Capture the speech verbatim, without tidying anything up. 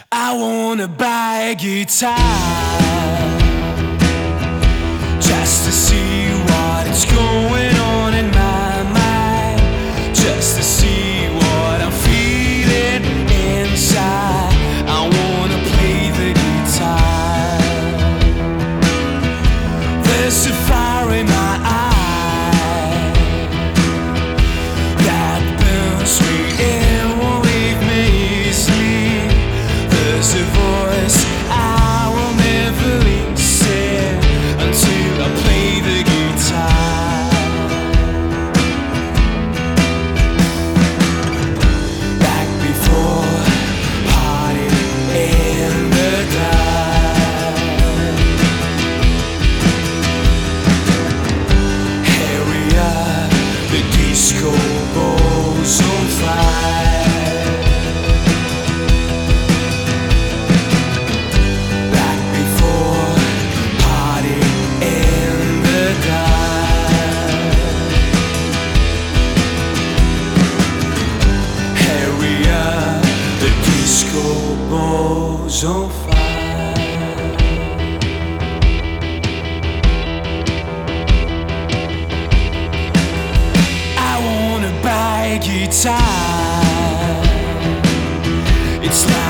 I wanna buy a guitar just to see what is going on in my mind, just to see what I'm feeling inside. I wanna play the guitar. There's a fire in my eye that burns me and won't leave me sleep. There's a voice I will never listen until I play the guitar. Back before party in the dark, hurry up, the disco ball's on fire. Balls on fire. I wanna buy a guitar. It's like